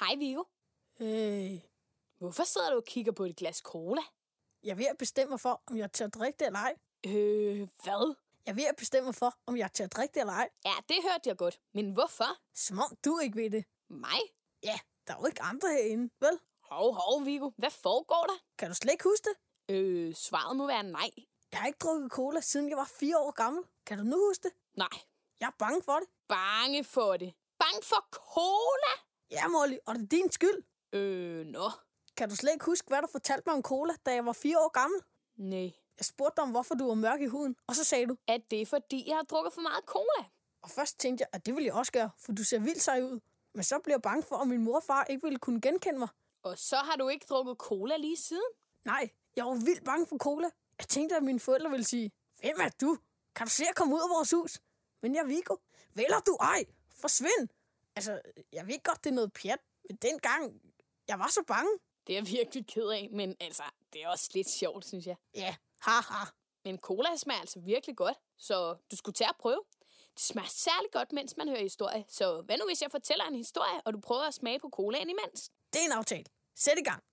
Hej, Viggo. Hey, Hvorfor sidder du og kigger på et glas cola? jeg er ved at bestemme mig for, om jeg er til at drikke det eller ej. Hvad? Jeg er ved at bestemme mig for, om jeg er til at drikke det eller ej. Ja, det hørte jeg godt. Men hvorfor? Som om du ikke ved det. Mig? Ja, der er jo ikke andre herinde, vel? Hov, Viggo. Hvad foregår der? Kan du slet ikke huske det? Svaret må være nej. Jeg har ikke drukket cola, siden jeg var 4 år gammel. Kan du nu huske det? Nej. Jeg er bange for det. Bange for det. Bange for cola? Ja, Molly, og det er din skyld. Nå. Kan du slet ikke huske, hvad du fortalte mig om cola, da jeg var 4 år gammel? Nej. Jeg spurgte dig om, hvorfor du var mørk i huden, og så sagde du, Er det fordi, jeg har drukket for meget cola? og først tænkte jeg, at det ville jeg også gøre, for du ser vildt sej ud. Men så blev jeg bange for, at min mor og far ikke ville kunne genkende mig. Og så har du ikke drukket cola lige siden? Nej, jeg var vildt bange for cola. Jeg tænkte, at mine forældre ville sige, hvem er du? Kan du se at komme ud af vores hus? Men jeg er Viggo. Vælger du ej? Forsvind! Altså, jeg ved godt, det er noget pjat, men dengang, jeg var så bange. Det er jeg virkelig ked af, men altså, det er også lidt sjovt, synes jeg. Ja, haha. Men cola smager altså virkelig godt, så du skulle tage at prøve. Det smager særlig godt, mens man hører historie. Så hvad nu, hvis jeg fortæller en historie, og du prøver at smage på colaen imens? Det er en aftale. Sæt i gang.